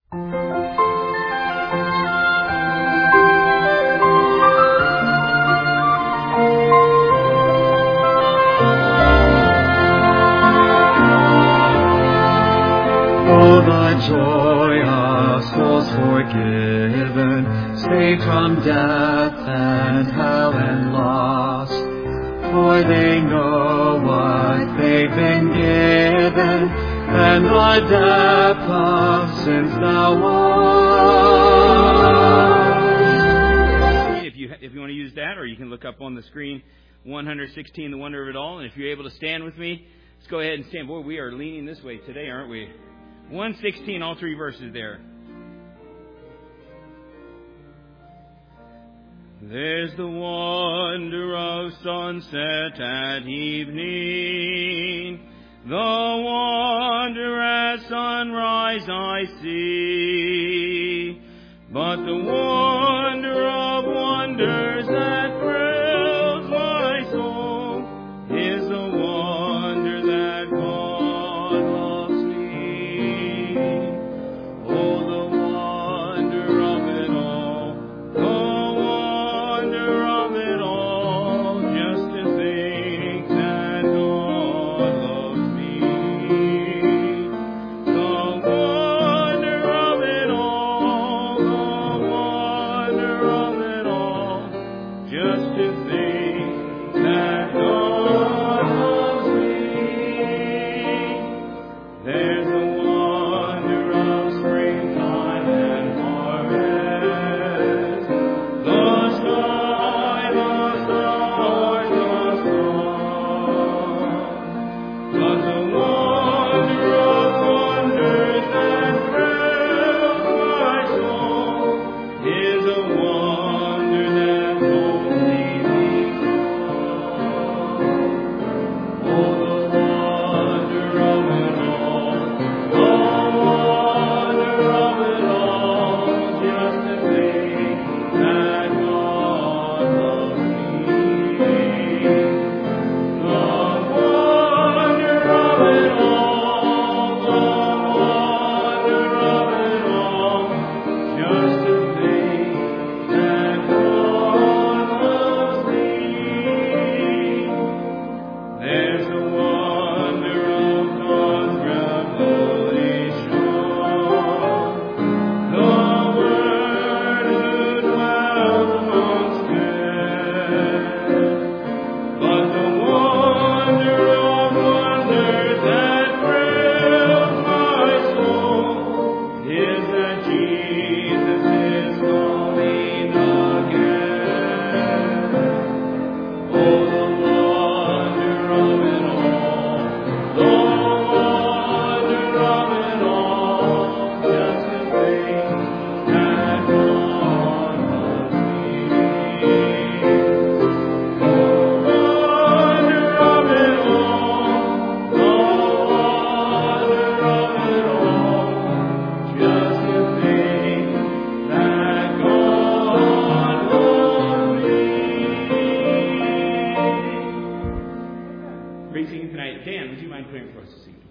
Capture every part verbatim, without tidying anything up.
Oh, the joy of souls forgiven, saved from death and hell and loss. For they know what they've been given, and the depth of sins now washed. If you if you want to use that, or you can look up on the screen one sixteen, The Wonder of It All. And if you're able to stand with me, let's go ahead and stand. Boy, we are leaning this way today, aren't we? one sixteen, all three verses there. There's the wonder of sunset at evening, the wonder at sunrise I see, but the wonder of wonders that thrills my soul is the wonder that God loves me. Oh, the wonder of it all, the wonder of it all, just to think that God loves me. The wonder of it all, the wonder of it all, just to think that God loves me. There's the wonder of springtime and harvest, the sky, the stars, the sun. But the wonder of wonders that thrills my soul is a wonder that's only begun. Oh, the wonder of it all, the wonder of it all, just to think that God loves me. The wonder of it all, the wonder of it all, just to think that God loves me. There's the wonder of God's revelation, the Word who dwells amongst men. But the wonder of wonders that thrills my soul is that Jesus is coming again. Oh, the wonder of it all, the wonder of it all, just to think that God loves me. The wonder of it all, the wonder of it all, just to think that God loves me. Great singing tonight. Dan, would you mind praying for us this evening?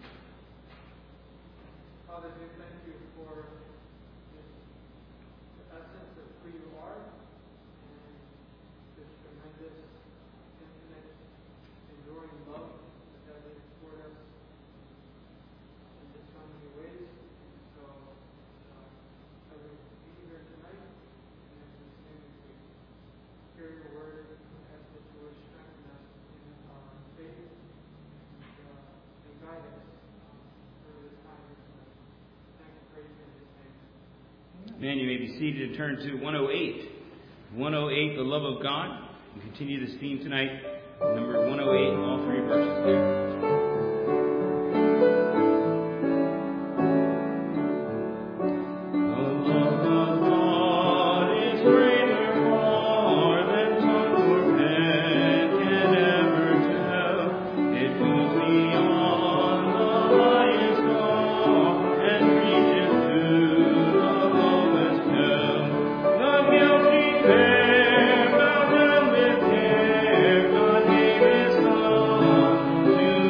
Father, we thank you for this, the essence of who you are and this tremendous, infinite, enduring love that has toward us in just so many ways. So, uh, I would be here tonight, and in this name we hear your word, ask that you would strengthen us in our faith and, uh, and guide us um, through this time here tonight. Thank you, praise you in His name. Man, you may be seated and turn to one oh eight. one oh eight, The Love of God. We continue this theme tonight. Number one oh eight, all three verses there. The love of God is greater far than tongue or pen can ever tell. It goes beyond the highest star and reaches to the lowest hell. The guilty pair, bound with care, God gave His Son to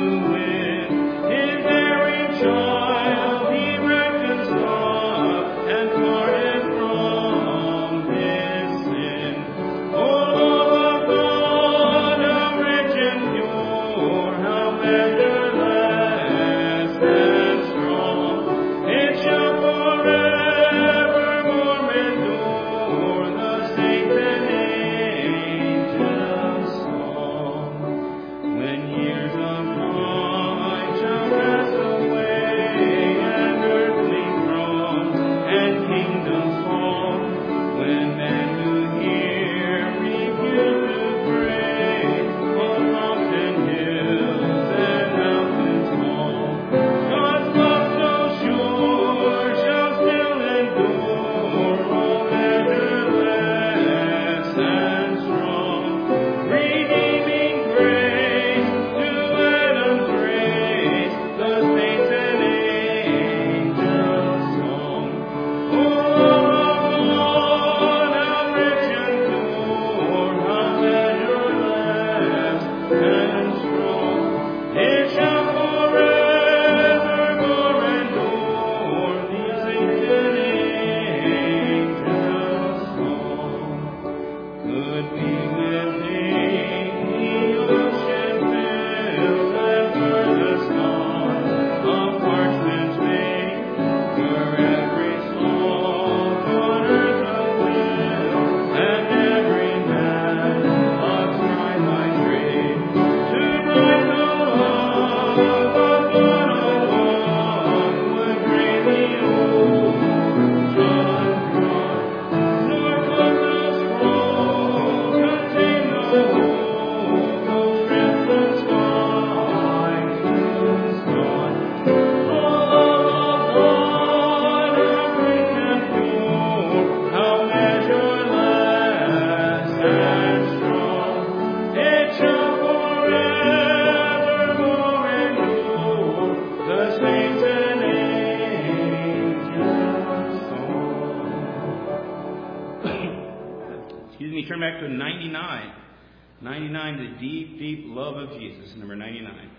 turn back to ninety-nine. ninety-nine, the deep, deep love of Jesus, number ninety-nine.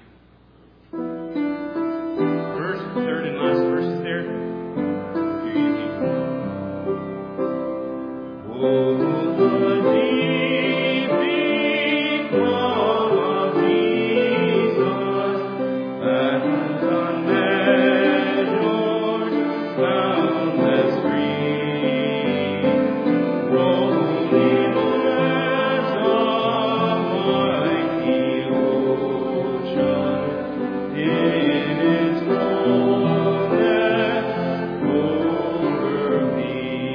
First, third, and last verses there. Here you go. Oh, the deep, deep love of Jesus, that is unmeasured, boundless, free, rolling as a mighty ocean in its fullness over me.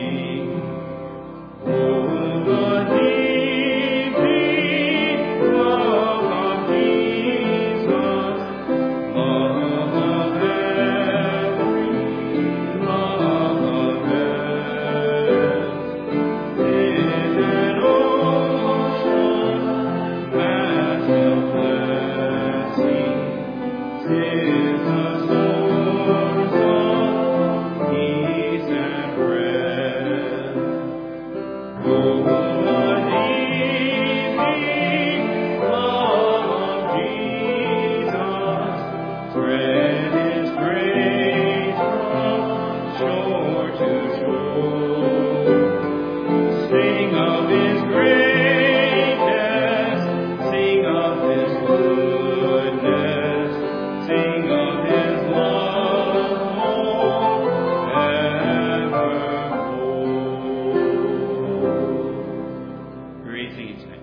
Oh, the deep, deep love of Jesus, love of every, love of earth, is an ocean, massive blessing, 'tis the source of peace and rest. Oh, the deep, deep love of Jesus, spread His grace from shore to shore. Sing of His greatness, sing of His goodness, sing of His love forevermore. Great singing tonight.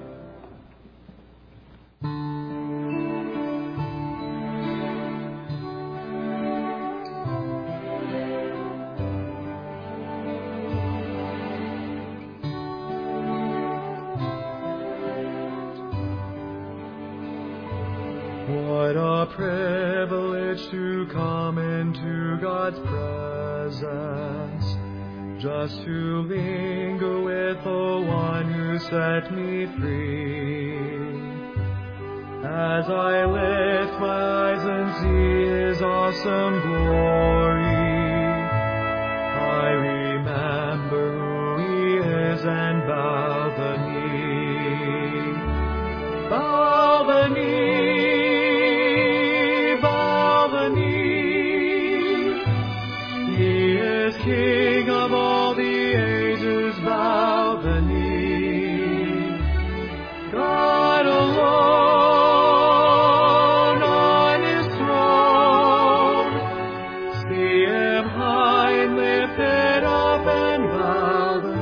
What a privilege to come into God's presence, just to linger with the one who set me free. As I lift my eyes and see His awesome glory, I remember who He is and bow the knee. Bow the knee, bow the knee. He is King of all the ages, bow the knee. God alone on His throne, see Him high and lifted up and bow the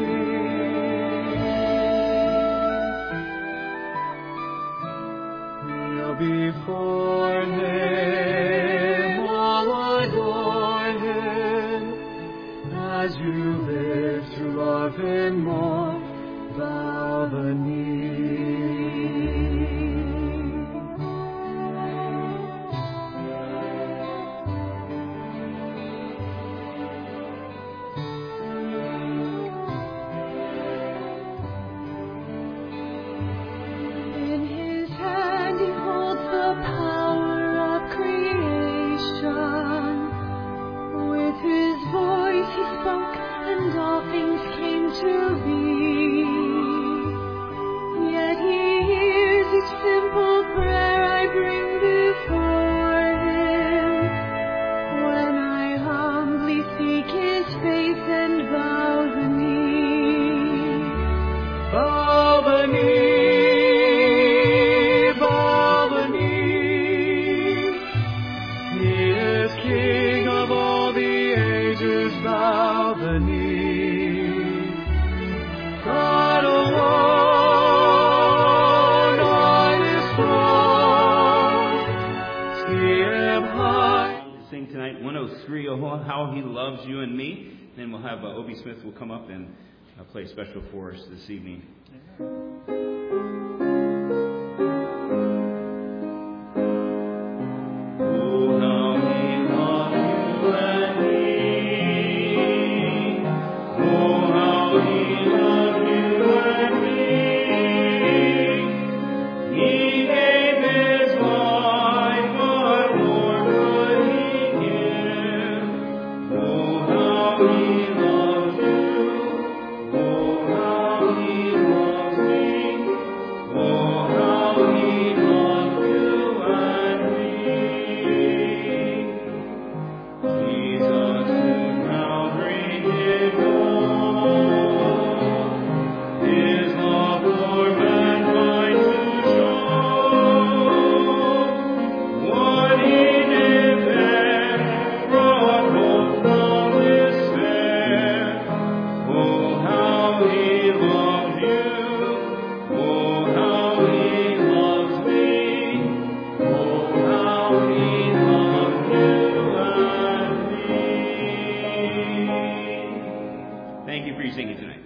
knee. Kneel before Him, all adore Him, as you live to love Him more, bow the knee. In His hand He holds the power of creation. With His voice He spoke, and all things came to be. Yet He hears each simple prayer I bring before Him. When I humbly seek His face and bow the knee. Bow the knee, bow the knee. He is King of all the ages, bow the knee. God alone on His throne, see Him high. Sing tonight one oh three, oh, How He Loves You and Me. Then we'll have uh, Obie Smith will come up and uh, play special for us this evening. Oh, how He loves you and me. Oh, how He loves you and me. He gave His life, what more could He give? Oh, how He loves you. Oh, how He loves singing tonight.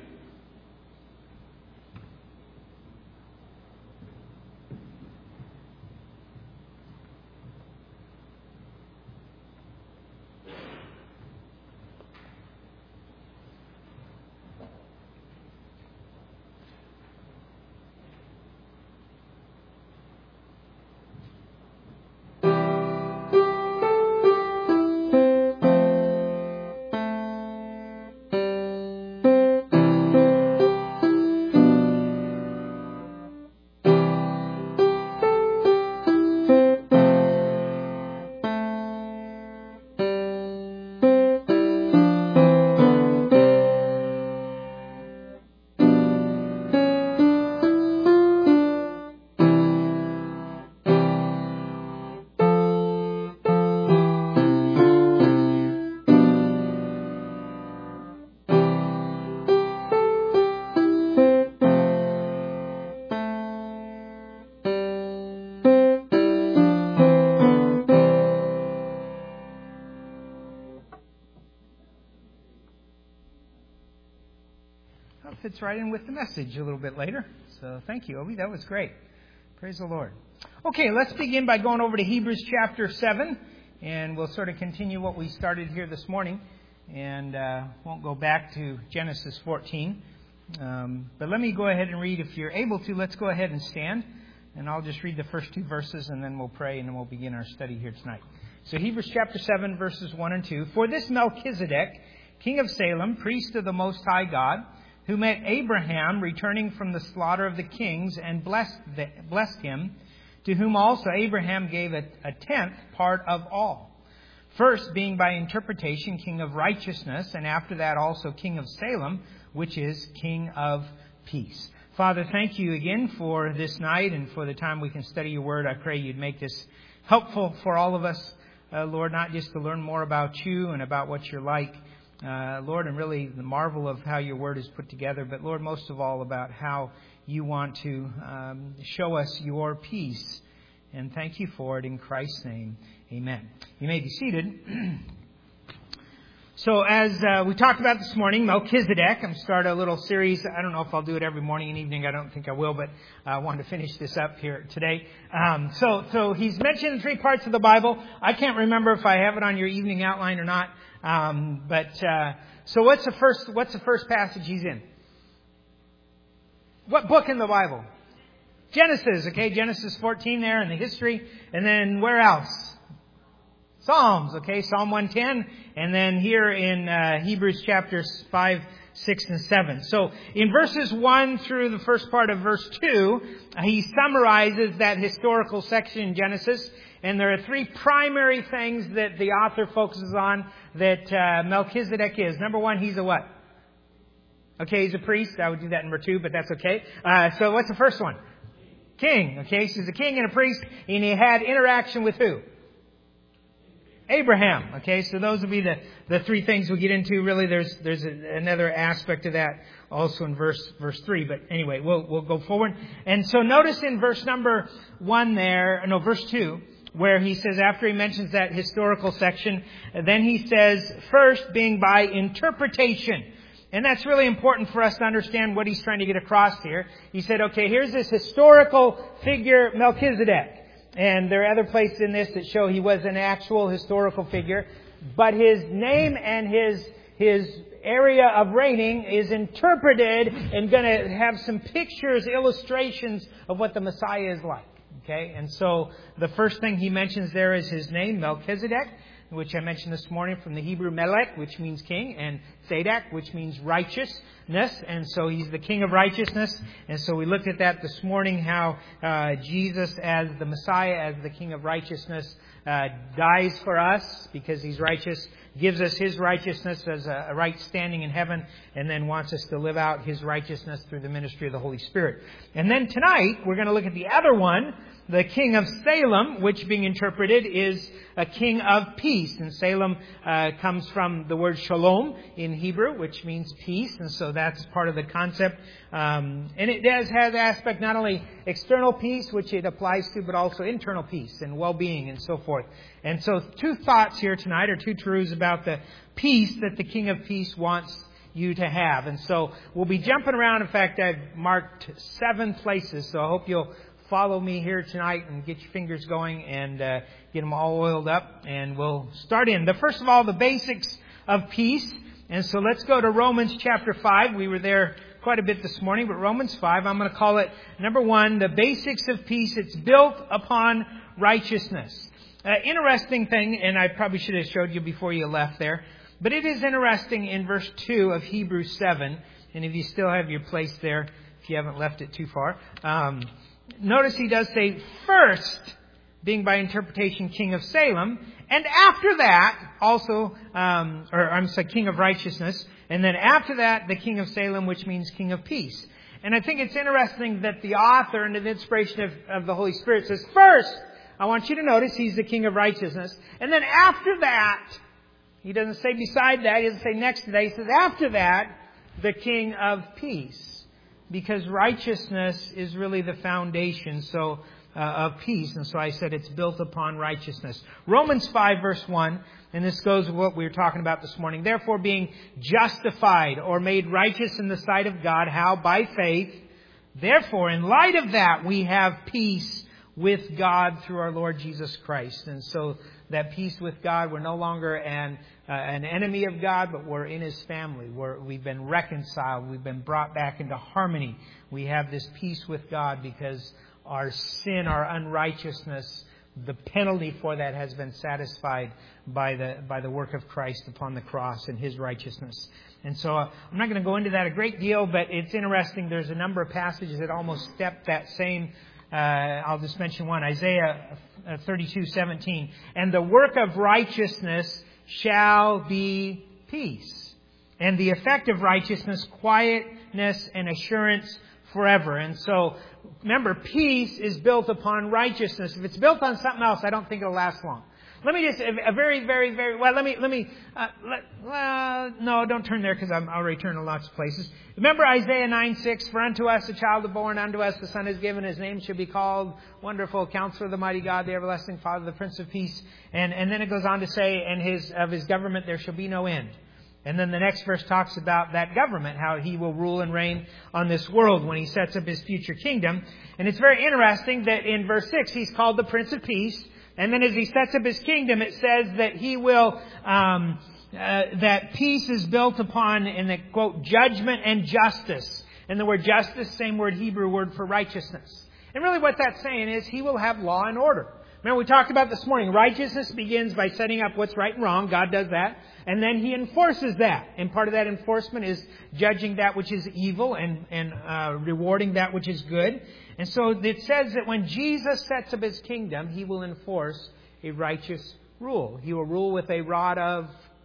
Fits right in with the message a little bit later. So thank you, Obi. That was great. Praise the Lord. Okay, let's begin by going over to Hebrews chapter seven, and we'll sort of continue what we started here this morning, and uh, won't go back to Genesis fourteen. Um, but let me go ahead and read. If you're able to, let's go ahead and stand, and I'll just read the first two verses, and then we'll pray, and then we'll begin our study here tonight. So Hebrews chapter seven, verses one and two. For this Melchizedek, king of Salem, priest of the Most High God, who met Abraham returning from the slaughter of the kings and blessed the, blessed him, to whom also Abraham gave a, a tenth part of all. First being by interpretation king of righteousness, and after that also king of Salem, which is king of peace. Father, thank you again for this night and for the time we can study your word. I pray you'd make this helpful for all of us, uh, Lord, not just to learn more about you and about what you're like, Uh, Lord, and really the marvel of how your word is put together, but Lord, most of all about how you want to um, show us your peace. And thank you for it in Christ's name. Amen. You may be seated. So as uh, we talked about this morning, Melchizedek, I'm starting a little series. I don't know if I'll do it every morning and evening. I don't think I will, but I wanted to finish this up here today. Um, so, so he's mentioned in three parts of the Bible. I can't remember if I have it on your evening outline or not. Um, but, uh, so what's the first, what's the first passage he's in? What book in the Bible? Genesis, okay, Genesis fourteen there in the history. And then where else? Psalms, okay, Psalm one ten. And then here in, uh, Hebrews chapters five, six, and seven. So in verses one through the first part of verse two, he summarizes that historical section in Genesis. And there are three primary things that the author focuses on that uh, Melchizedek is. Number one, he's a what? Okay, he's a priest. I would do that number two, but that's okay. Uh, so what's the first one? King. Okay, so he's a king and a priest, and he had interaction with who? Abraham. Okay, so those will be the, the three things we'll get into. Really, there's there's a, another aspect of that also in verse verse three. But anyway, we'll we'll go forward. And so notice in verse number one there, no, verse two, where he says, after he mentions that historical section, then he says, first being by interpretation. And that's really important for us to understand what he's trying to get across here. He said, okay, here's this historical figure, Melchizedek. And there are other places in this that show he was an actual historical figure. But his name and his his area of reigning is interpreted and going to have some pictures, illustrations of what the Messiah is like. Okay, and so the first thing he mentions there is his name, Melchizedek, which I mentioned this morning from the Hebrew Melech, which means king, and Tzedek, which means righteousness. And so he's the king of righteousness. And so we looked at that this morning, how uh, Jesus as the Messiah, as the king of righteousness, uh, dies for us because he's righteous, gives us his righteousness as a, a right standing in heaven, and then wants us to live out his righteousness through the ministry of the Holy Spirit. And then tonight, we're going to look at the other one, the king of Salem, which being interpreted is a king of peace. And Salem uh, comes from the word shalom in Hebrew, which means peace. And so that's part of the concept. Um, and it does have the aspect not only external peace, which it applies to, but also internal peace and well-being and so forth. And so two thoughts here tonight, or two truths about the peace that the king of peace wants you to have. And so we'll be jumping around. In fact, I've marked seven places, so I hope you'll follow me here tonight and get your fingers going and uh, get them all oiled up. And we'll start in. The first of all, the basics of peace. And so let's go to Romans chapter five. We were there quite a bit this morning, but Romans five, I'm going to call it, number one, the basics of peace. It's built upon righteousness. Uh, interesting thing, and I probably should have showed you before you left there, but it is interesting in verse two of Hebrews seven, and if you still have your place there, if you haven't left it too far, um, notice he does say, first, being by interpretation King of Salem, and after that, also, um, or I'm sorry, King of Righteousness, and then after that, the King of Salem, which means King of Peace. And I think it's interesting that the author, under the inspiration of, of the Holy Spirit, says, first, I want you to notice he's the King of Righteousness. And then after that, he doesn't say beside that, he doesn't say next to that, he says after that, the King of Peace. Because righteousness is really the foundation so uh, of peace. And so I said it's built upon righteousness. Romans five verse one, and this goes with what we were talking about this morning. Therefore being justified or made righteous in the sight of God, how? By faith. Therefore, in light of that, we have peace with God through our Lord Jesus Christ. And so that peace with God, we're no longer an uh, an enemy of God, but we're in His family. We're, we've been reconciled. We've been brought back into harmony. We have this peace with God because our sin, our unrighteousness, the penalty for that has been satisfied by the by the work of Christ upon the cross and His righteousness. And so uh, I'm not going to go into that a great deal, but it's interesting. There's a number of passages that almost step that same. Uh, I'll just mention one, Isaiah thirty-two seventeen. And the work of righteousness shall be peace. And the effect of righteousness, quietness and assurance forever. And so, remember, peace is built upon righteousness. If it's built on something else, I don't think it'll last long. Let me just, a very, very, very, well, let me, let me, uh, let, uh, no, don't turn there because I'm already turning lots of places. Remember Isaiah nine six, for unto us a child is born, unto us a son is given, his name shall be called Wonderful Counselor, the Mighty God, the Everlasting Father, the Prince of Peace. And, and then it goes on to say, and his, of his government there shall be no end. And then the next verse talks about that government, how He will rule and reign on this world when He sets up His future kingdom. And it's very interesting that in verse six, He's called the Prince of Peace. And then as He sets up His kingdom, it says that He will, um, uh, that peace is built upon, in the quote, judgment and justice. And the word justice, same word, Hebrew word for righteousness. And really what that's saying is He will have law and order. Remember, we talked about this morning, righteousness begins by setting up what's right and wrong. God does that. And then He enforces that. And part of that enforcement is judging that which is evil and, and uh, rewarding that which is good. And so it says that when Jesus sets up His kingdom, He will enforce a righteous rule. He will rule with a rod of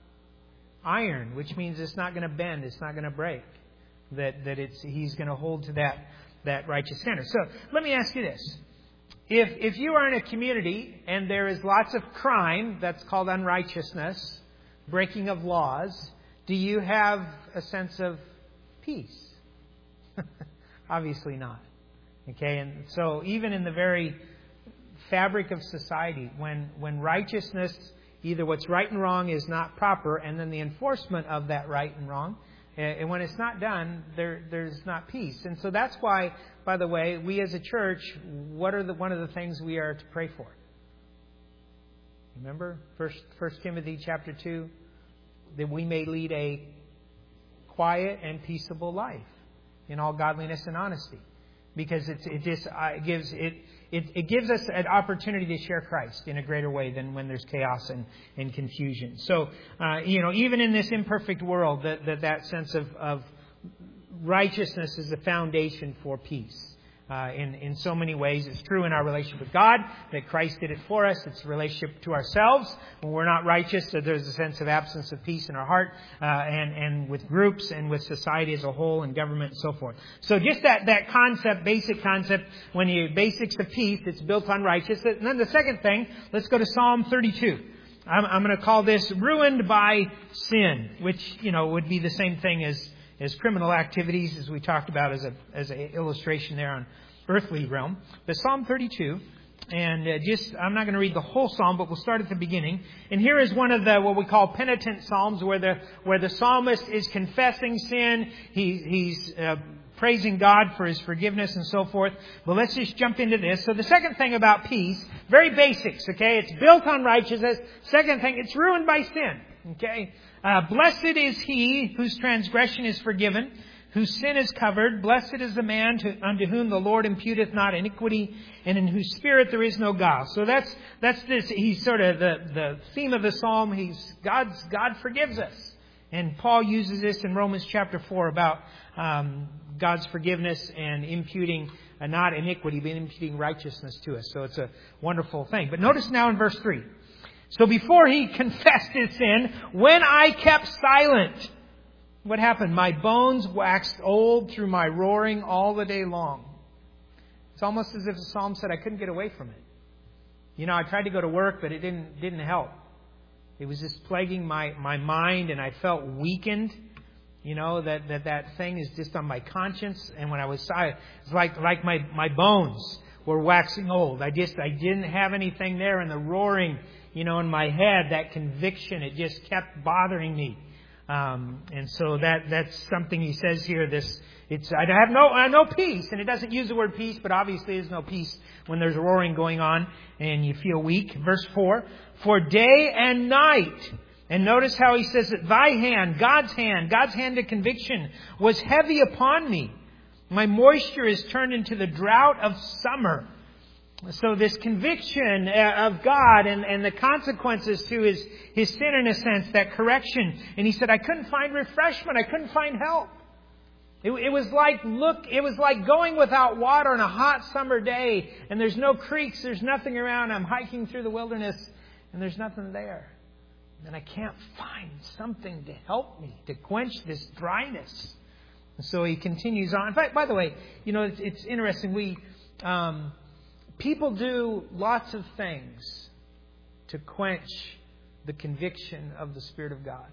iron, which means it's not going to bend, it's not going to break. That that it's He's going to hold to that, that righteous standard. So let me ask you this. If if you are in a community and there is lots of crime, that's called unrighteousness, breaking of laws, do you have a sense of peace? Obviously not. Okay, and so even in the very fabric of society, when when righteousness, either what's right and wrong is not proper, and then the enforcement of that right and wrong, and when it's not done, there there's not peace. And so that's why, by the way, we as a church, what are the one of the things we are to pray for? Remember, First First Timothy chapter two, that we may lead a quiet and peaceable life in all godliness and honesty, because it's, it just uh, gives it, it it gives us an opportunity to share Christ in a greater way than when there's chaos and, and confusion. So uh, you know, even in this imperfect world, that that, that sense of, of righteousness is the foundation for peace. Uh, in, in so many ways. It's true in our relationship with God, that Christ did it for us. It's a relationship to ourselves. When we're not righteous, so there's a sense of absence of peace in our heart, uh, and, and with groups and with society as a whole and government and so forth. So just that, that concept, basic concept, when you, basics of peace, it's built on righteousness. And then the second thing, let's go to Psalm thirty-two. I'm, I'm going to call this ruined by sin, which, you know, would be the same thing as as criminal activities, as we talked about as a as an illustration there on earthly realm. But Psalm thirty-two, And uh, just, I'm not going to read the whole psalm, but we'll start at the beginning. And here is one of the, what we call penitent psalms, where the, where the psalmist is confessing sin. He, he's uh, praising God for His forgiveness and so forth. But let's just jump into this. So the second thing about peace, very basics, okay? It's built on righteousness. Second thing, it's ruined by sin, okay? Uh, blessed is he whose transgression is forgiven, whose sin is covered. Blessed is the man to, unto whom the Lord imputeth not iniquity, and in whose spirit there is no guile. So that's that's this. He's sort of the, the theme of the psalm. He's God's God forgives us, and Paul uses this in Romans chapter four about um, God's forgiveness and imputing uh, not iniquity, but imputing righteousness to us. So it's a wonderful thing. But notice now in verse three. So before he confessed his sin, when I kept silent. What happened? My bones waxed old through my roaring all the day long. It's almost as if the psalm said I couldn't get away from it. You know, I tried to go to work, but it didn't didn't help. It was just plaguing my, my mind, and I felt weakened. You know, that, that that thing is just on my conscience. And when I was silent, it's like like my, my bones were waxing old. I just I didn't have anything there, and the roaring, you know, in my head, that conviction, it just kept bothering me. Um, and so that that's something he says here. This it's I have no I have no peace, and it doesn't use the word peace, but obviously there's no peace when there's roaring going on and you feel weak. Verse four: for day and night, and notice how he says that thy hand, God's hand, God's hand of conviction was heavy upon me. My moisture is turned into the drought of summer. So this conviction of God and, and the consequences to his, his sin, in a sense, that correction. And he said, I couldn't find refreshment. I couldn't find help. It, it was like, look, it was like going without water on a hot summer day. And there's no creeks. There's nothing around. I'm hiking through the wilderness and there's nothing there. And I can't find something to help me, to quench this dryness. And so he continues on. In fact, by the way, you know, it's, it's interesting. We... Um, People do lots of things to quench the conviction of the Spirit of God.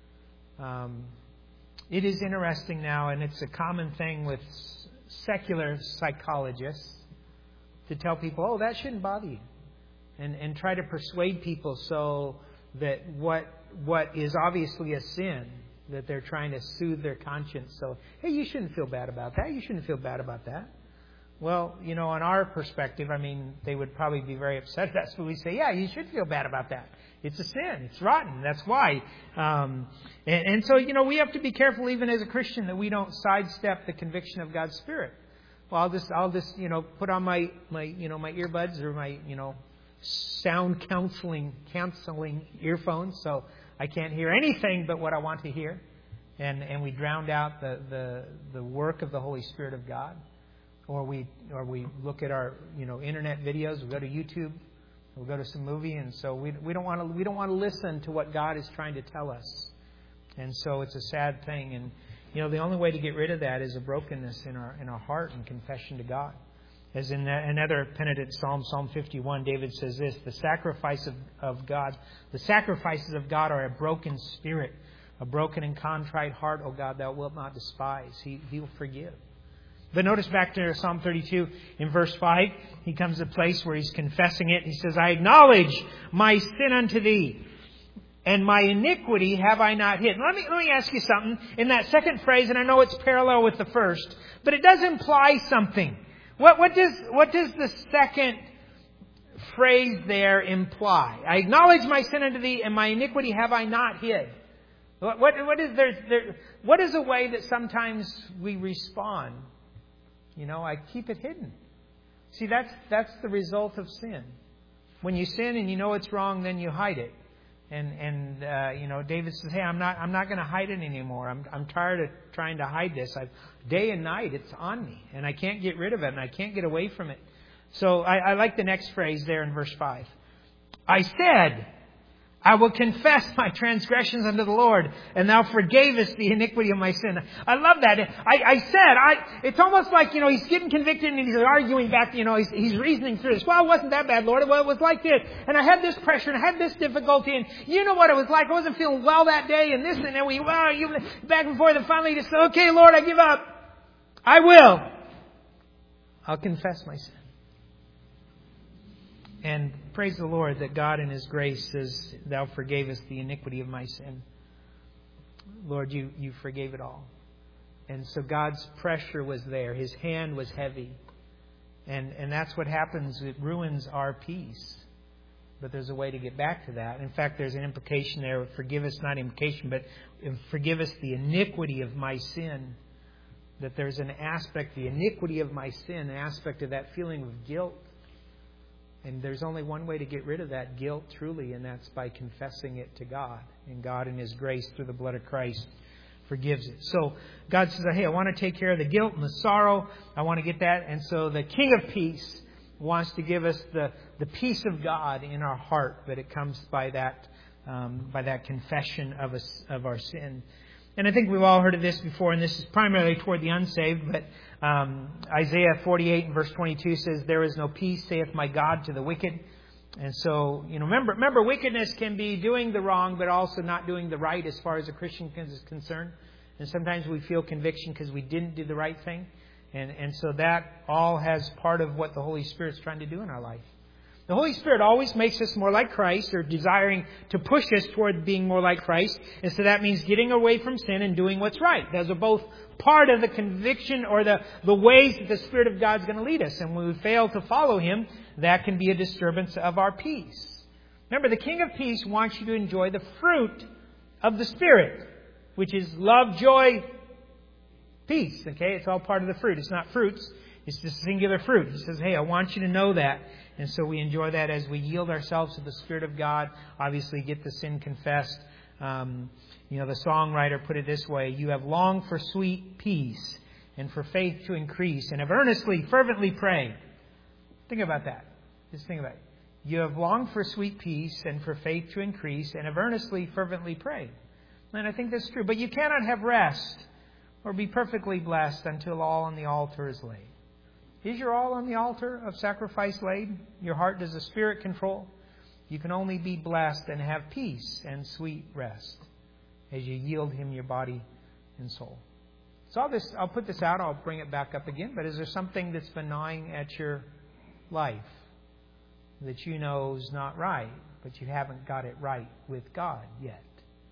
Um, it is interesting now, and it's a common thing with secular psychologists to tell people, oh, that shouldn't bother you. And, and try to persuade people so that what what is obviously a sin, that they're trying to soothe their conscience. So, hey, you shouldn't feel bad about that. You shouldn't feel bad about that. Well, you know, on our perspective, I mean, they would probably be very upset. That's what we say. Yeah, you should feel bad about that. It's a sin. It's rotten. That's why. Um, and, and so, you know, we have to be careful, even as a Christian, that we don't sidestep the conviction of God's Spirit. Well, I'll just, I'll just, you know, put on my, my, you know, my earbuds or my, you know, sound counseling, counseling earphones, so I can't hear anything but what I want to hear, and and we drowned out the the the work of the Holy Spirit of God. Or we or we look at our you know internet videos. We go to YouTube. We'll go to some movie, and so we we don't want to we don't want to listen to what God is trying to tell us. And so it's a sad thing. And you know the only way to get rid of that is a brokenness in our in our heart and confession to God. As in another penitent psalm, Psalm fifty-one, David says this: the sacrifice of, of God, the sacrifices of God are a broken spirit, a broken and contrite heart. O God, Thou wilt not despise. He He will forgive. But notice back to Psalm thirty-two in verse five. He comes to a place where he's confessing it. He says, I acknowledge my sin unto Thee, and my iniquity have I not hid. Let me, let me ask you something. In that second phrase, and I know it's parallel with the first, but it does imply something. What, what does, what does the second phrase there imply? I acknowledge my sin unto Thee, and my iniquity have I not hid. What, what, what is there, there, what is a way that sometimes we respond? You know, I keep it hidden. See, that's that's the result of sin. When you sin and you know it's wrong, then you hide it. And and uh, you know, David says, "Hey, I'm not I'm not going to hide it anymore. I'm I'm tired of trying to hide this. I've, day and night, it's on me, and I can't get rid of it, and I can't get away from it." So I, I like the next phrase there in verse five. I said, I will confess my transgressions unto the Lord, and Thou forgavest the iniquity of my sin. I love that. I, I said, I, it's almost like, you know, he's getting convicted and he's arguing back, you know, he's, he's reasoning through this. Well, it wasn't that bad, Lord. Well, it was like this. And I had this pressure and I had this difficulty, and you know what it was like. I wasn't feeling well that day, and this, and then we, well, you, back and forth, and finally just said, okay, Lord, I give up. I will. I'll confess my sin. And praise the Lord that God in His grace says, Thou forgavest the iniquity of my sin. Lord, you, you forgave it all. And so God's pressure was there. His hand was heavy. And, and that's what happens. It ruins our peace. But there's a way to get back to that. In fact, there's an implication there. Forgive us, not implication, but forgive us the iniquity of my sin. That there's an aspect, the iniquity of my sin, an aspect of that feeling of guilt. And there's only one way to get rid of that guilt truly, and that's by confessing it to God. And God in His grace through the blood of Christ forgives it. So God says, hey, I want to take care of the guilt and the sorrow. I want to get that. And so the King of Peace wants to give us the, the peace of God in our heart, but it comes by that um, by that confession of us, of our sin. And I think we've all heard of this before, and this is primarily toward the unsaved, but um, Isaiah forty-eight and verse twenty-two says, there is no peace, saith my God, to the wicked. And so, you know, remember, remember, wickedness can be doing the wrong, but also not doing the right as far as a Christian is concerned. And sometimes we feel conviction because we didn't do the right thing. And, and so that all has part of what the Holy Spirit's trying to do in our life. The Holy Spirit always makes us more like Christ, or desiring to push us toward being more like Christ. And so that means getting away from sin and doing what's right. Those are both part of the conviction or the, the ways that the Spirit of God is going to lead us. And when we fail to follow Him, that can be a disturbance of our peace. Remember, the King of Peace wants you to enjoy the fruit of the Spirit, which is love, joy, peace. Okay, it's all part of the fruit. It's not fruits. It's just singular fruit. He says, hey, I want you to know that. And so we enjoy that as we yield ourselves to the Spirit of God. Obviously, get the sin confessed. Um, you know, the songwriter put it this way: you have longed for sweet peace and for faith to increase, and have earnestly, fervently prayed. Think about that. Just think about it. You have longed for sweet peace and for faith to increase, and have earnestly, fervently prayed. And I think that's true. But you cannot have rest or be perfectly blessed until all on the altar is laid. Is your all on the altar of sacrifice laid? Your heart does the Spirit control? You can only be blessed and have peace and sweet rest as you yield Him your body and soul. So I'll, this, I'll put this out. I'll bring it back up again. But is there something that's been gnawing at your life that you know is not right, but you haven't got it right with God yet?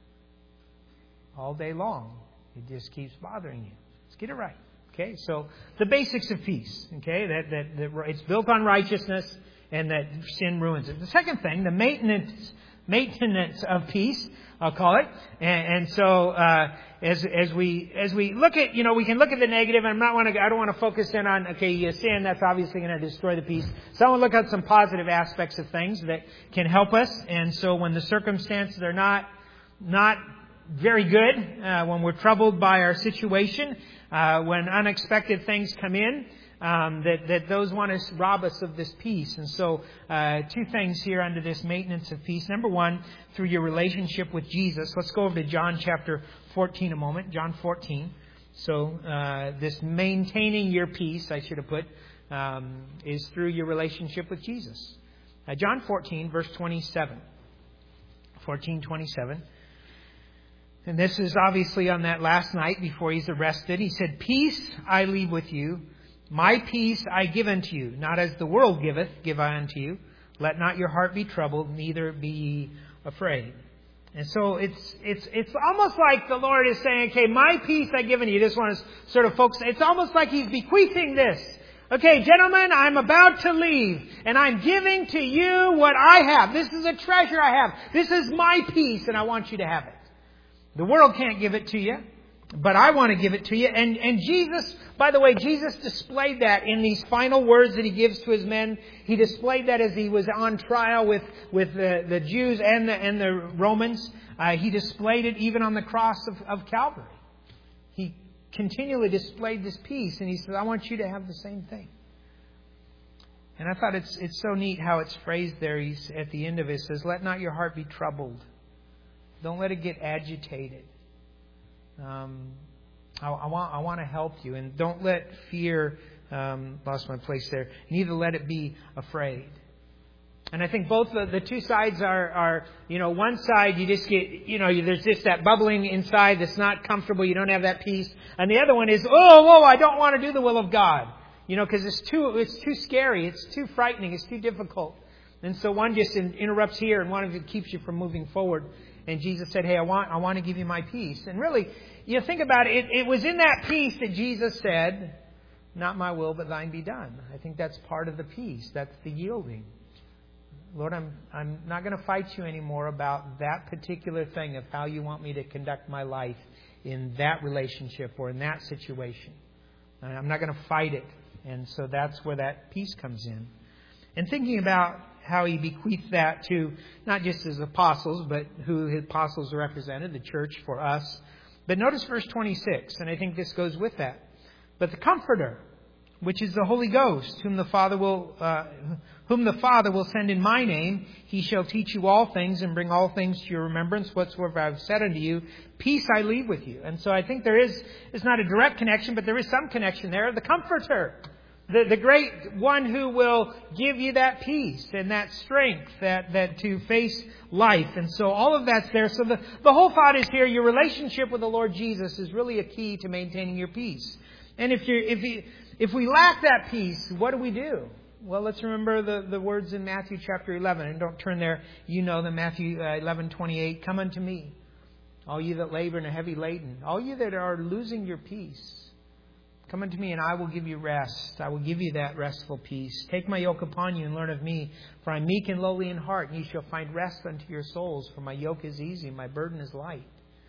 All day long, it just keeps bothering you. Let's get it right. Okay, so the basics of peace. Okay, that, that that it's built on righteousness, and that sin ruins it. The second thing, the maintenance maintenance of peace, I'll call it. And, and so uh, as as we as we look at, you know, we can look at the negative. And I'm not want to I don't want to focus in on okay, sin. That's obviously going to destroy the peace. So I want to look at some positive aspects of things that can help us. And so when the circumstances are not not very good, uh, when we're troubled by our situation, uh, when unexpected things come in, um, that, that those want to rob us of this peace. And so uh, two things here under this maintenance of peace. Number one, through your relationship with Jesus. Let's go over to John chapter fourteen a moment. John fourteen. So uh, this maintaining your peace, I should have put, um, is through your relationship with Jesus. Uh, John fourteen, verse twenty-seven. fourteen twenty-seven. And this is obviously on that last night before He's arrested. He said, peace I leave with you. My peace I give unto you. Not as the world giveth, give I unto you. Let not your heart be troubled, neither be ye afraid. And so it's it's it's almost like the Lord is saying, okay, my peace I give unto you. This one is sort of focused. It's almost like He's bequeathing this. Okay, gentlemen, I'm about to leave, and I'm giving to you what I have. This is a treasure I have. This is my peace, and I want you to have it. The world can't give it to you, but I want to give it to you. And, and Jesus, by the way, Jesus displayed that in these final words that He gives to His men. He displayed that as He was on trial with, with the, the Jews and the, and the Romans. Uh, he displayed it even on the cross of, of Calvary. He continually displayed this peace, and He said, I want you to have the same thing. And I thought it's it's so neat how it's phrased there. He's, at the end of it, it says, let not your heart be troubled. Don't let it get agitated. Um, I, I want I want to help you, and don't let fear. Um, lost my place there. Neither let it be afraid. And I think both the, the two sides are are you know, one side you just get, you know, there's just that bubbling inside that's not comfortable. You don't have that peace, and the other one is oh whoa I don't want to do the will of God. You know, because it's too it's too scary. It's too frightening. It's too difficult. And so one just in, interrupts here, and one of it keeps you from moving forward. And Jesus said, hey, I want I want to give you my peace. And really, you think about it, it, it was in that peace that Jesus said, not my will, but thine be done. I think that's part of the peace. That's the yielding. Lord, I'm I'm not going to fight you anymore about that particular thing of how you want me to conduct my life in that relationship or in that situation. I'm not going to fight it. And so that's where that peace comes in. And thinking about how he bequeathed that to not just his apostles, but who his apostles represented, the church for us. But notice verse twenty-six, and I think this goes with that. But the Comforter, which is the Holy Ghost, whom the Father will uh, whom the Father will send in my name, he shall teach you all things and bring all things to your remembrance, whatsoever I have said unto you. Peace I leave with you. And so I think there is, it's not a direct connection, but there is some connection there. The Comforter, the, the great one who will give you that peace and that strength that, that to face life. And so all of that's there. So the, the whole thought is here, your relationship with the Lord Jesus is really a key to maintaining your peace. And if you if you, if we lack that peace, what do we do? Well, let's remember the, the words in Matthew chapter eleven. And don't turn there. You know them, Matthew eleven twenty-eight. Come unto me, all you that labor and are heavy laden. All you that are losing your peace. Come unto me and I will give you rest. I will give you that restful peace. Take my yoke upon you and learn of me. For I am meek and lowly in heart. And you shall find rest unto your souls. For my yoke is easy and my burden is light.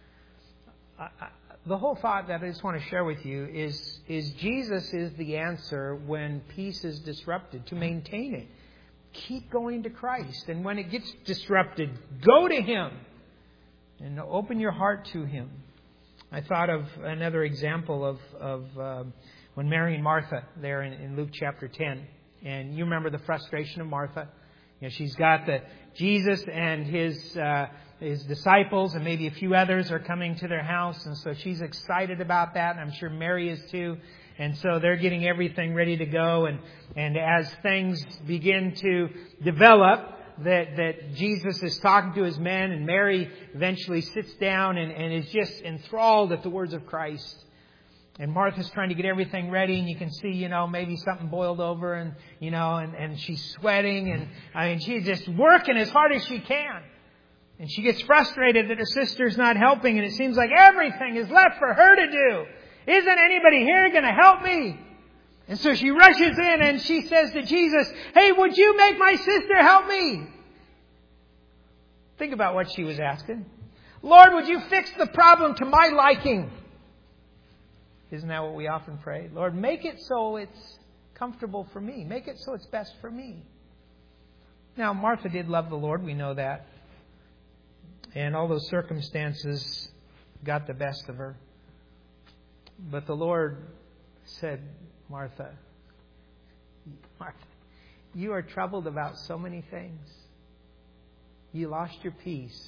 I, I, The whole thought that I just want to share with you is, is Jesus is the answer when peace is disrupted. To maintain it, keep going to Christ. And when it gets disrupted, go to Him and open your heart to Him. I thought of another example of, of uh, when Mary and Martha there in, in Luke chapter ten. And you remember the frustration of Martha. You know, she's got the Jesus and his... Uh, His disciples and maybe a few others are coming to their house. And so she's excited about that. And I'm sure Mary is too. And so they're getting everything ready to go. And, and as things begin to develop, that, that Jesus is talking to his men, and Mary eventually sits down and, and is just enthralled at the words of Christ. And Martha's trying to get everything ready, and you can see, you know, maybe something boiled over, and, you know, and, and she's sweating, and I mean, she's just working as hard as she can. And she gets frustrated that her sister's not helping, and it seems like everything is left for her to do. Isn't anybody here going to help me? And so she rushes in and she says to Jesus, hey, would you make my sister help me? Think about what she was asking. Lord, would you fix the problem to my liking? Isn't that what we often pray? Lord, make it so it's comfortable for me. Make it so it's best for me. Now, Martha did love the Lord. We know that. And all those circumstances got the best of her. But the Lord said, Martha, Martha, you are troubled about so many things. You lost your peace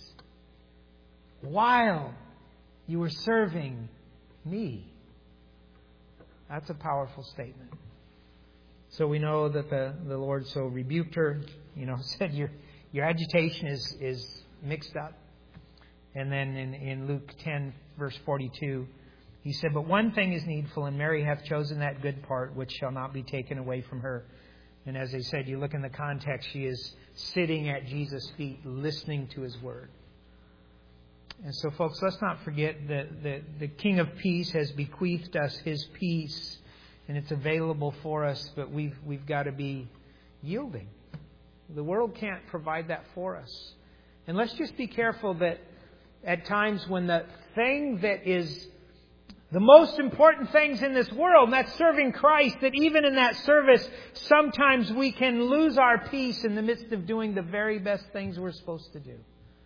while you were serving me. That's a powerful statement. So we know that the, the Lord so rebuked her, you know, said your your agitation is, is mixed up. And then in, in Luke ten, verse forty-two, he said, but one thing is needful, and Mary hath chosen that good part, which shall not be taken away from her. And as I said, you look in the context, she is sitting at Jesus' feet, listening to His word. And so, folks, let's not forget that the, the King of Peace has bequeathed us His peace, and it's available for us, but we've we've got to be yielding. The world can't provide that for us. And let's just be careful that at times when the thing that is the most important things in this world, and that's serving Christ, that even in that service, sometimes we can lose our peace in the midst of doing the very best things we're supposed to do.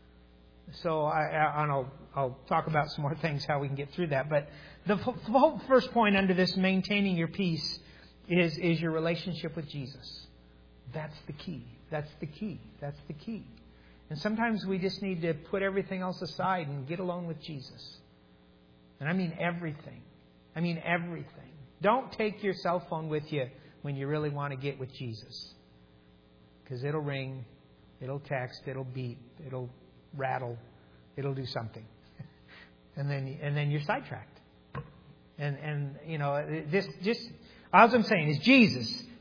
So I, I, and I'll, I'll talk about some more things, how we can get through that. But the whole first point under this, maintaining your peace, is, is your relationship with Jesus. That's the key. That's the key. That's the key. And sometimes we just need to put everything else aside and get alone with Jesus. And I mean everything. I mean everything. Don't take your cell phone with you when you really want to get with Jesus. Because it'll ring, it'll text, it'll beep, it'll rattle, it'll do something. And then and then you're sidetracked. And and you know, this just all I'm saying is Jesus.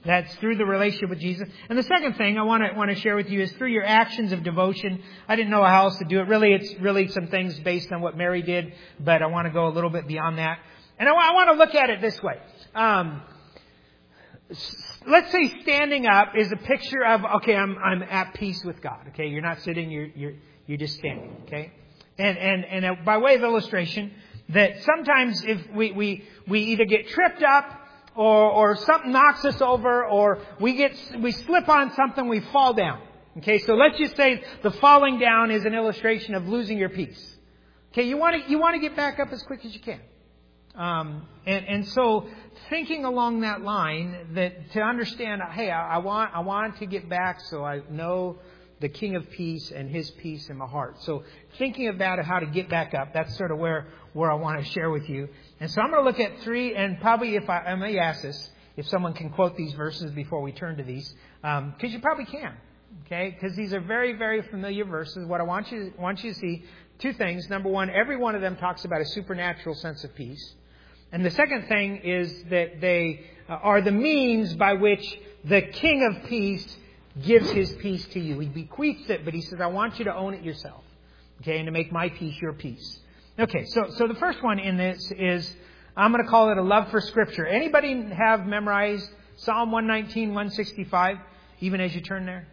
That's through the relationship with Jesus. And the second thing I want to want to share with you is through your actions of devotion. I didn't know how else to do it. Really, it's really some things based on what Mary did, but I want to go a little bit beyond that. And I, I want to look at it this way. Um, let's say standing up is a picture of, okay, I'm I'm at peace with God. Okay, you're not sitting, you're you're you're just standing. Okay, and and and by way of illustration, that sometimes if we we we either get tripped up, or or something knocks us over, or we get we slip on something, we fall down. Okay, so let's just say the falling down is an illustration of losing your peace. Okay, you want to you want to get back up as quick as you can. Um, and, and so thinking along that line, that to understand, hey, I, I want I want to get back so I know the King of Peace and His peace in my heart. So thinking about how to get back up, that's sort of where, where I want to share with you. And so I'm going to look at three, and probably if I, I may ask this, if someone can quote these verses before we turn to these, because um, you probably can, okay? Because these are very, very familiar verses. What I want you want you to see, two things. Number one, every one of them talks about a supernatural sense of peace. And the second thing is that they are the means by which the King of Peace gives His peace to you. He bequeaths it, but He says, I want you to own it yourself. Okay, and to make my peace your peace. Okay, so so the first one in this is, I'm going to call it a love for Scripture. Anybody have memorized Psalm one nineteen, one sixty-five, even as you turn there?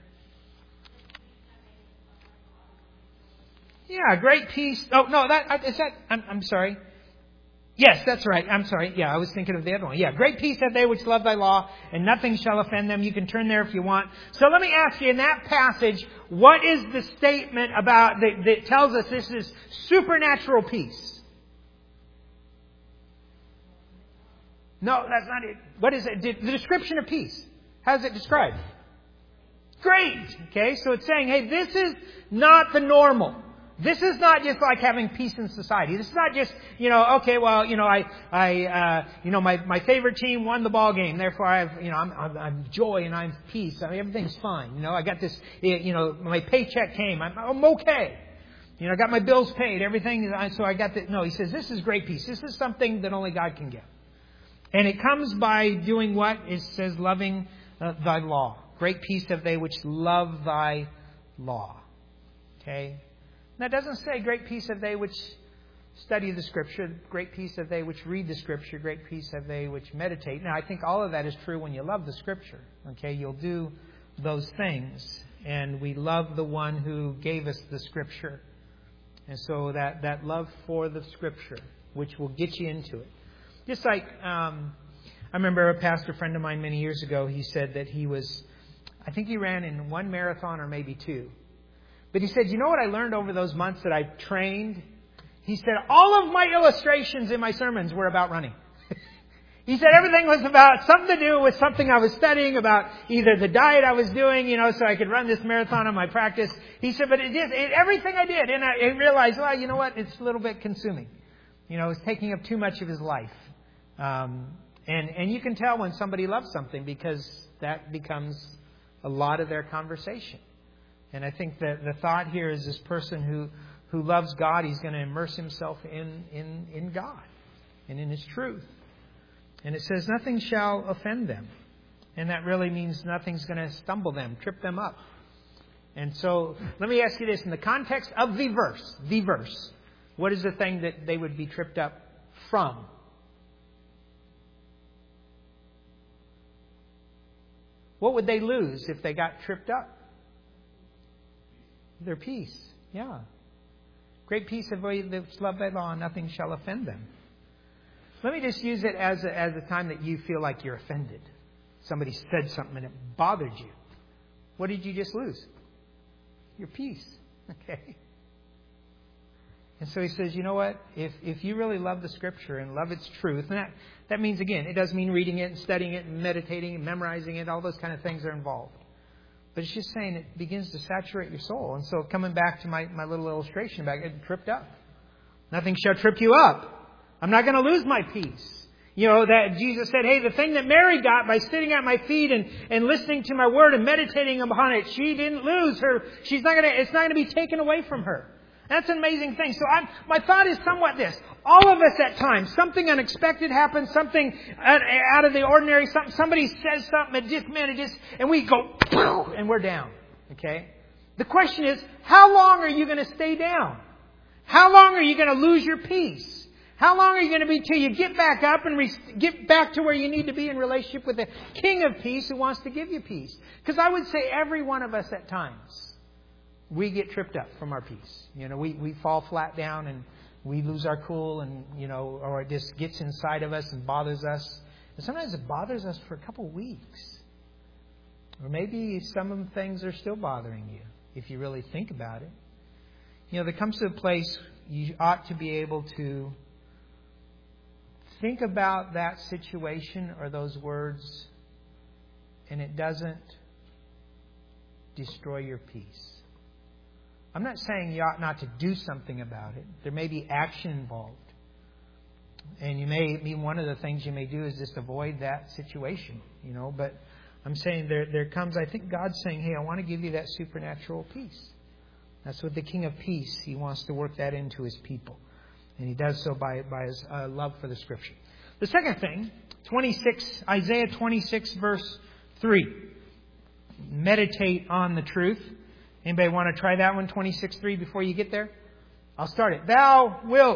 Yeah, great peace. Oh, no, that is that, I'm, I'm sorry. Yes, that's right. I'm sorry. Yeah, I was thinking of the other one. Yeah, great peace have they which love thy law, and nothing shall offend them. You can turn there if you want. So let me ask you, in that passage, what is the statement about that, that tells us this is supernatural peace? No, that's not it. What is it? The description of peace. How is it described? Great. Okay, so it's saying, hey, this is not the normal. This is not just like having peace in society. This is not just, you know, okay, well, you know, I, I, uh, you know, my, my favorite team won the ball game. Therefore, I have, you know, I'm, I'm, I'm joy and I'm peace. I mean, everything's fine. You know, I got this, you know, my paycheck came. I'm, I'm okay. You know, I got my bills paid. Everything. So I got the, no, he says, this is great peace. This is something that only God can give. And it comes by doing what? It says, loving uh, thy law. Great peace have they which love thy law. Okay. Now, it doesn't say, great peace have they which study the Scripture, great peace have they which read the Scripture, great peace have they which meditate. Now, I think all of that is true when you love the Scripture. Okay, you'll do those things. And we love the one who gave us the Scripture. And so that, that love for the Scripture, which will get you into it. Just like, um, I remember a pastor friend of mine many years ago, he said that he was, I think he ran in one marathon or maybe two. But he said, you know what I learned over those months that I trained? He said, all of my illustrations in my sermons were about running. He said everything was about something to do with something I was studying, about either the diet I was doing, you know, so I could run this marathon on my practice. He said, but it did, it, everything I did. And I, I realized, well, you know what? It's a little bit consuming. You know, it's taking up too much of his life. Um, and, and you can tell when somebody loves something because that becomes a lot of their conversation. And I think that the thought here is this person who, who loves God, he's going to immerse himself in, in, in God and in His truth. And it says, nothing shall offend them. And that really means nothing's going to stumble them, trip them up. And so let me ask you this. In the context of the verse, the verse, what is the thing that they would be tripped up from? What would they lose if they got tripped up? Their peace. Yeah. Great peace have they which love thy law, and nothing shall offend them. Let me just use it as a, as a time that you feel like you're offended. Somebody said something and it bothered you. What did you just lose? Your peace. Okay. And so he says, you know what? If if you really love the Scripture and love its truth, and that, that means, again, it doesn't mean reading it and studying it and meditating and memorizing it. All those kind of things are involved. But it's just saying it begins to saturate your soul. And so coming back to my, my little illustration about getting tripped up. Nothing shall trip you up. I'm not going to lose my peace. You know, that Jesus said, hey, the thing that Mary got by sitting at my feet and, and listening to my word and meditating upon it, she didn't lose her. She's not going to, it's not going to be taken away from her. That's an amazing thing. So I'm, my thought is somewhat this. All of us at times, something unexpected happens, something out of the ordinary, something, somebody says something, it just, man, it just, and we go, and we're down. Okay? The question is, how long are you going to stay down? How long are you going to lose your peace? How long are you going to be till you get back up and re- get back to where you need to be in relationship with the King of Peace who wants to give you peace? Because I would say every one of us at times, we get tripped up from our peace. You know, we, we fall flat down and we lose our cool, and, you know, or it just gets inside of us and bothers us. And sometimes it bothers us for a couple of weeks. Or maybe some of the things are still bothering you, if you really think about it. You know, there comes to a place you ought to be able to think about that situation or those words, and it doesn't destroy your peace. I'm not saying you ought not to do something about it. There may be action involved. And you may, I mean, one of the things you may do is just avoid that situation, you know. But I'm saying there, there comes, I think God's saying, hey, I want to give you that supernatural peace. That's what the King of Peace, He wants to work that into His people. And He does so by, by His uh, love for the Scripture. The second thing, twenty-six, Isaiah twenty-six, verse three. Meditate on the truth. Anybody want to try that one, twenty-six three, before you get there? I'll start it. Thou wilt.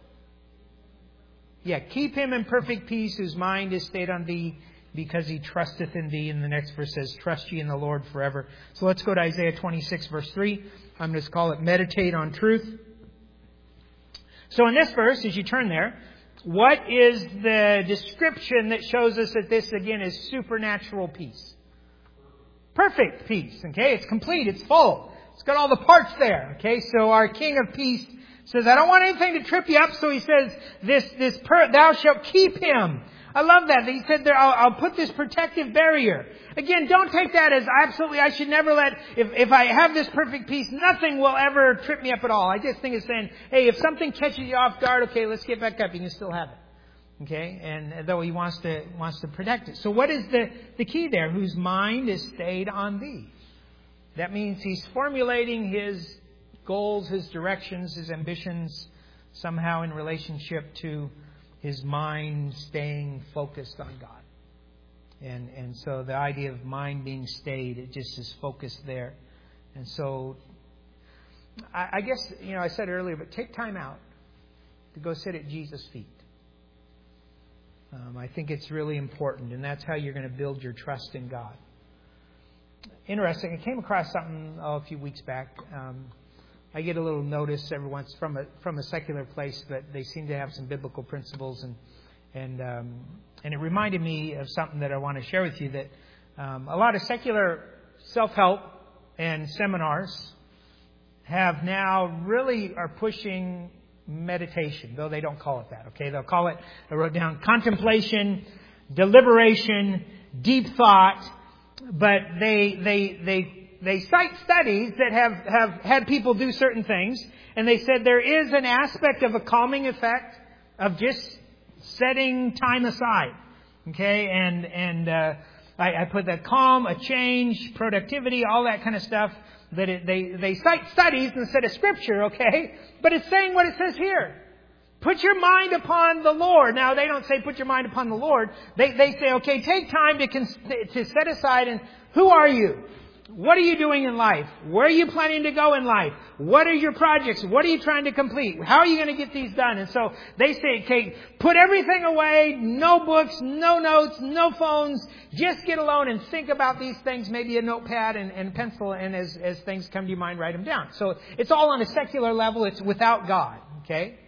Yeah, keep him in perfect peace whose mind is stayed on thee because he trusteth in thee. And the next verse says, trust ye in the Lord forever. So let's go to Isaiah twenty-six, verse three. I'm going to call it meditate on truth. So in this verse, as you turn there, what is the description that shows us that this, again, is supernatural peace? Perfect peace, okay? It's complete, it's full. It's got all the parts there, okay? So our King of Peace says, I don't want anything to trip you up, so he says, this, this, per, thou shalt keep him. I love that. He said there, I'll, I'll put this protective barrier. Again, don't take that as absolutely, I should never let, if, if I have this perfect peace, nothing will ever trip me up at all. I just think it's saying, hey, if something catches you off guard, okay, let's get back up. You can still have it. Okay, and though he wants to wants to protect it. So what is the, the key there? Whose mind is stayed on thee. That means he's formulating his goals, his directions, his ambitions somehow in relationship to his mind staying focused on God. And and so the idea of mind being stayed, it just is focused there. And so I, I guess, you know, I said earlier, but take time out to go sit at Jesus' feet. Um, I think it's really important, and that's how you're going to build your trust in God. Interesting, I came across something oh, a few weeks back. Um, I get a little notice every once from a from a secular place, but they seem to have some biblical principles, and and um, and it reminded me of something that I want to share with you. That um, a lot of secular self-help and seminars have now really are pushing meditation, though they don't call it that. Okay, they'll call it, I wrote down, contemplation, deliberation, deep thought, but they they they they cite studies that have, have had people do certain things, and they said there is an aspect of a calming effect of just setting time aside. Okay, and and uh, I, I put that calm, a change, productivity, all that kind of stuff. That it, they, they cite studies instead of Scripture, okay? But it's saying what it says here. Put your mind upon the Lord. Now, they don't say put your mind upon the Lord. They, they say, okay, take time to, cons- to set aside and who are you? What are you doing in life? Where are you planning to go in life? What are your projects? What are you trying to complete? How are you going to get these done? And so they say, okay, put everything away, no books, no notes, no phones. Just get alone and think about these things, maybe a notepad and, and pencil, and as, as things come to your mind, write them down. So it's all on a secular level. It's without God, okay?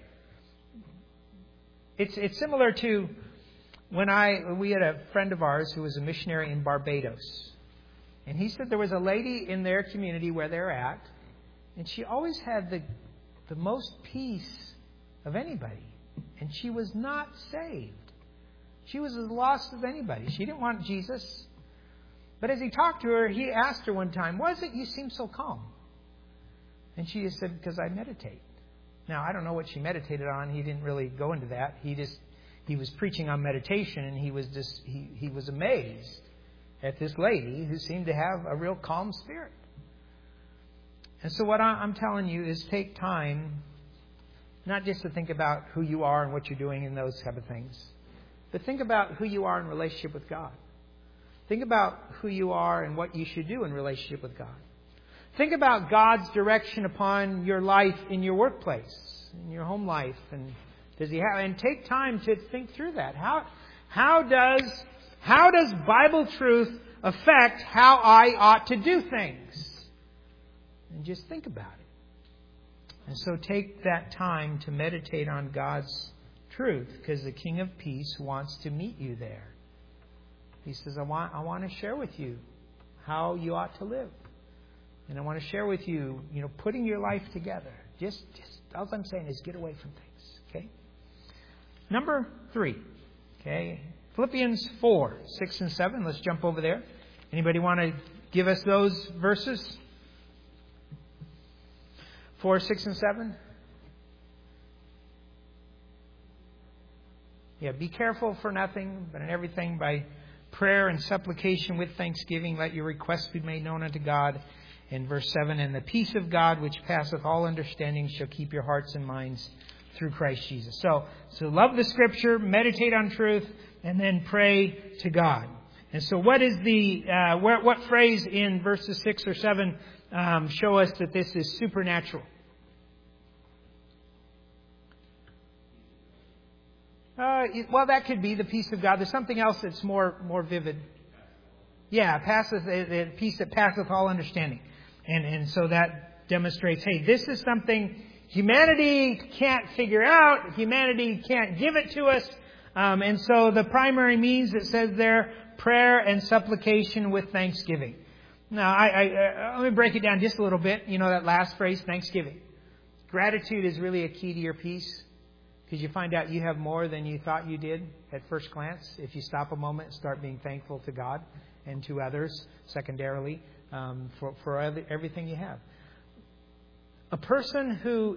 It's, it's similar to when I, we had a friend of ours who was a missionary in Barbados. And he said there was a lady in their community where they're at, and she always had the the most peace of anybody. And she was not saved. She was as lost as anybody. She didn't want Jesus. But as he talked to her, he asked her one time, why is it you seem so calm? And she just said, because I meditate. Now, I don't know what she meditated on. He didn't really go into that. He just, he was preaching on meditation, and he was just, he, he was amazed at this lady who seemed to have a real calm spirit. And so what I'm telling you is take time Not just to think about who you are and what you're doing and those type of things. But think about who you are in relationship with God. Think about who you are and what you should do in relationship with God. Think about God's direction upon your life in your workplace, in your home life, and does He have? And take time to think through that. How how does how does Bible truth affect how I ought to do things? And just think about it. And so take that time to meditate on God's truth, because the King of Peace wants to meet you there. He says, I want I want to share with you how you ought to live. And I want to share with you, you know, putting your life together. Just, just all I'm saying is get away from things. Okay? Number three. Okay? Philippians four, six and seven. Let's jump over there. Anybody want to give us those verses? Four, six, and seven? Yeah, be careful for nothing, but in everything by prayer and supplication with thanksgiving, let your requests be made known unto God. In verse seven, and the peace of God, which passeth all understanding, shall keep your hearts and minds through Christ Jesus. So, so love the Scripture, meditate on truth, and then pray to God. And so what is the, uh, what, what phrase in verses six or seven um, show us that this is supernatural? Uh, well, that could be the peace of God. There's something else that's more more vivid. Yeah, passeth the peace that passeth all understanding, and and so that demonstrates, hey, this is something humanity can't figure out. Humanity can't give it to us, um, and so the primary means, it says there, prayer and supplication with thanksgiving. Now, I, I, I let me break it down just a little bit. You know that last phrase, thanksgiving. Gratitude is really a key to your peace. Because you find out you have more than you thought you did at first glance if you stop a moment and start being thankful to God and to others, secondarily, um, for, for everything you have. A person who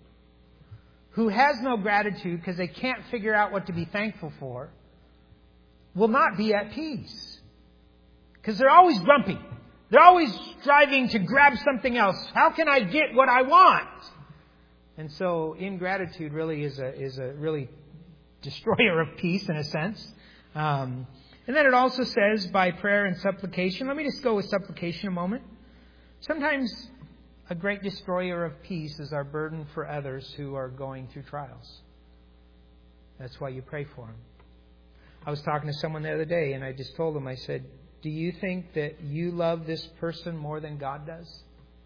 who has no gratitude because they can't figure out what to be thankful for will not be at peace. Because they're always grumpy. They're always striving to grab something else. How can I get what I want? And so ingratitude really is a is a really destroyer of peace in a sense. Um, and then it also says by prayer and supplication. Let me just go with supplication a moment. Sometimes a great destroyer of peace is our burden for others who are going through trials. That's why you pray for them. I was talking to someone the other day and I just told them, I said, do you think that you love this person more than God does?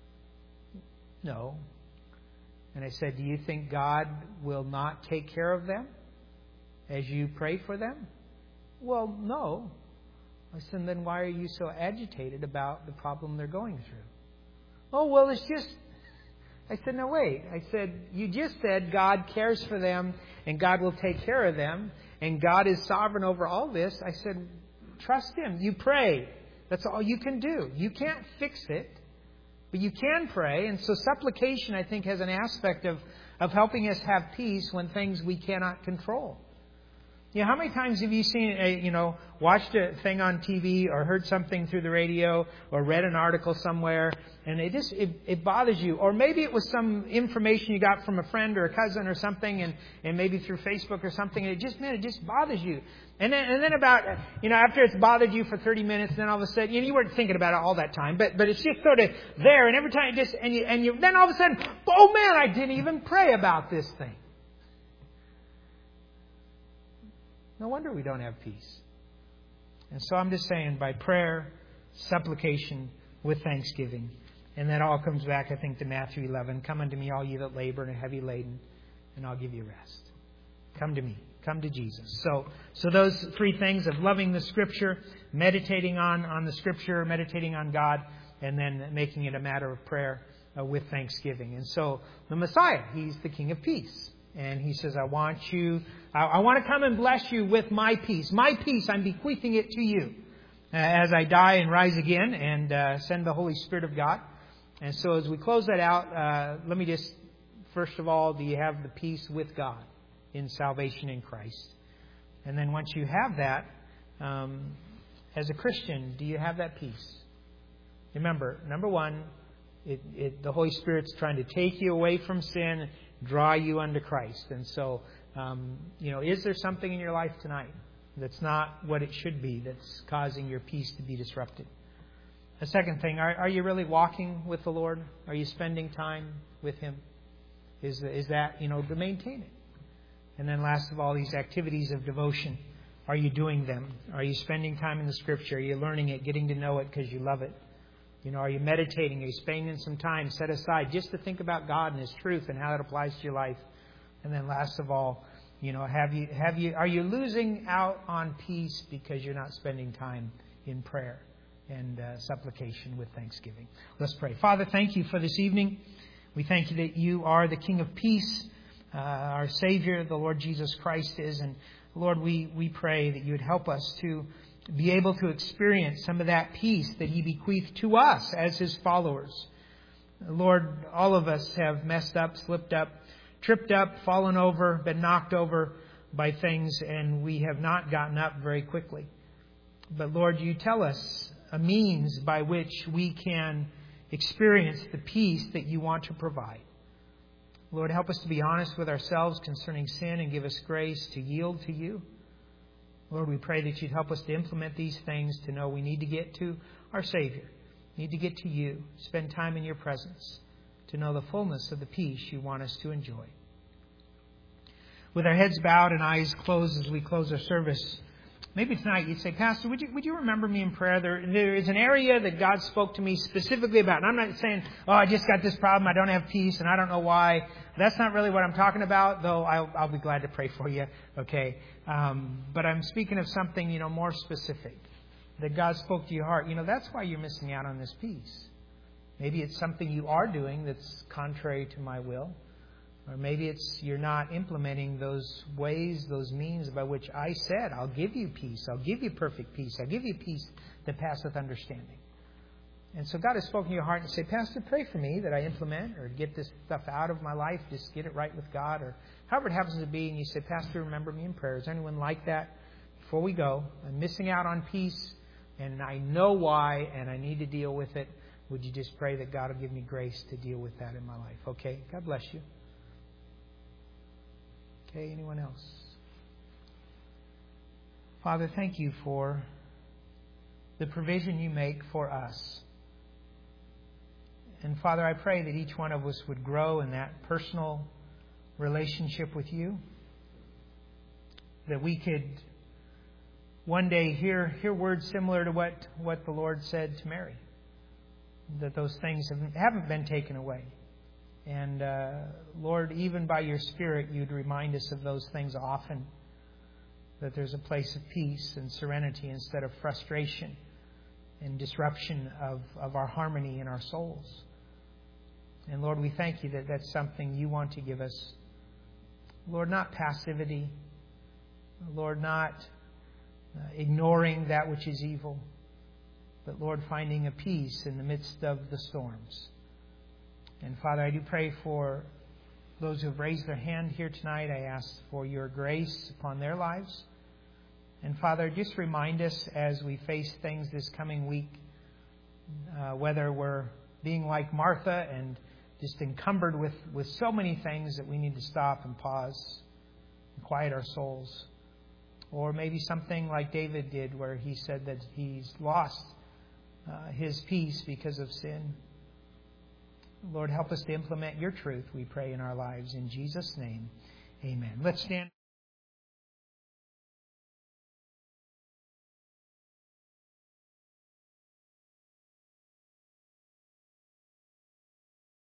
No. And I said, do you think God will not take care of them as you pray for them? Well, no. I said, then why are you so agitated about the problem they're going through? Oh, well, it's just... I said, no, wait. I said, you just said God cares for them and God will take care of them and God is sovereign over all this. I said, trust Him. You pray. That's all you can do. You can't fix it. But you can pray, and so supplication, I think, has an aspect of, of helping us have peace when things we cannot control. You know, how many times have you seen, a, you know, watched a thing on T V or heard something through the radio or read an article somewhere, and it just it, it bothers you, or maybe it was some information you got from a friend or a cousin or something, and, and maybe through Facebook or something, and it just man, it just bothers you. And then and then about you know after it's bothered you for thirty minutes, then all of a sudden you know, you weren't thinking about it all that time, but but it's just sort of there, and every time it just and you and you then all of a sudden, oh man, I didn't even pray about this thing. No wonder we don't have peace. And so I'm just saying, by prayer, supplication, with thanksgiving. And that all comes back, I think, to Matthew eleven. Come unto me, all ye that labor and are heavy laden, and I'll give you rest. Come to me. Come to Jesus. So so those three things of loving the Scripture, meditating on, on the Scripture, meditating on God, and then making it a matter of prayer uh, with thanksgiving. And so the Messiah, He's the King of Peace. And He says, I want you, I, I want to come and bless you with my peace. My peace, I'm bequeathing it to you uh, as I die and rise again and uh, send the Holy Spirit of God. And so as we close that out, uh, let me just, first of all, do you have the peace with God in salvation in Christ? And then once you have that, um, as a Christian, do you have that peace? Remember, number one, It, it, the Holy Spirit's trying to take you away from sin draw you unto Christ. And so, um, you know, is there something in your life tonight that's not what it should be, that's causing your peace to be disrupted? The second thing, are, are you really walking with the Lord? Are you spending time with Him? Is, is that, you know, to maintain it? And then last of all, these activities of devotion. Are you doing them? Are you spending time in the Scripture? Are you learning it, getting to know it because you love it? You know, are you meditating? Are you spending some time set aside just to think about God and His truth and how it applies to your life? And then last of all, you know, have you have you are you losing out on peace because you're not spending time in prayer and uh, supplication with thanksgiving? Let's pray. Father, thank you for this evening. We thank you that you are the King of Peace, uh, our Savior, the Lord Jesus Christ is. And Lord, we, we pray that you would help us to be able to experience some of that peace that He bequeathed to us as His followers. Lord, all of us have messed up, slipped up, tripped up, fallen over, been knocked over by things, and we have not gotten up very quickly. But Lord, you tell us a means by which we can experience the peace that you want to provide. Lord, help us to be honest with ourselves concerning sin and give us grace to yield to you. Lord, we pray that you'd help us to implement these things, to know we need to get to our Savior, need to get to you, spend time in your presence, to know the fullness of the peace you want us to enjoy. With our heads bowed and eyes closed as we close our service, maybe tonight you'd say, Pastor, would you would you remember me in prayer? There, there is an area that God spoke to me specifically about. And I'm not saying, oh, I just got this problem, I don't have peace, and I don't know why. That's not really what I'm talking about, though I'll, I'll be glad to pray for you, okay? Um, but I'm speaking of something, you know, more specific, that God spoke to your heart. You know, that's why you're missing out on this peace. Maybe it's something you are doing that's contrary to my will. Or maybe it's you're not implementing those ways, those means by which I said, I'll give you peace. I'll give you perfect peace. I'll give you peace that passeth understanding. And so God has spoken to your heart and say, Pastor, pray for me that I implement or get this stuff out of my life, just get it right with God, or however it happens to be. And you say, Pastor, remember me in prayer. Is anyone like that? Before we go, I'm missing out on peace, and I know why, and I need to deal with it. Would you just pray that God will give me grace to deal with that in my life? Okay? God bless you. Okay, anyone else? Father, thank you for the provision you make for us. And Father, I pray that each one of us would grow in that personal relationship with you. That we could one day hear hear words similar to what, what the Lord said to Mary. That those things haven't, haven't been taken away. And uh, Lord, even by your Spirit, you'd remind us of those things often. That there's a place of peace and serenity instead of frustration and disruption of, of our harmony in our souls. And Lord, we thank you that that's something you want to give us. Lord, not passivity. Lord, not uh, ignoring that which is evil. But Lord, finding a peace in the midst of the storms. And Father, I do pray for those who have raised their hand here tonight. I ask for your grace upon their lives. And Father, just remind us as we face things this coming week, uh, whether we're being like Martha and just encumbered with, with so many things that we need to stop and pause and quiet our souls. Or maybe something like David did where he said that he's lost uh, his peace because of sin. Lord, help us to implement your truth, we pray, in our lives. In Jesus' name, amen. Let's stand.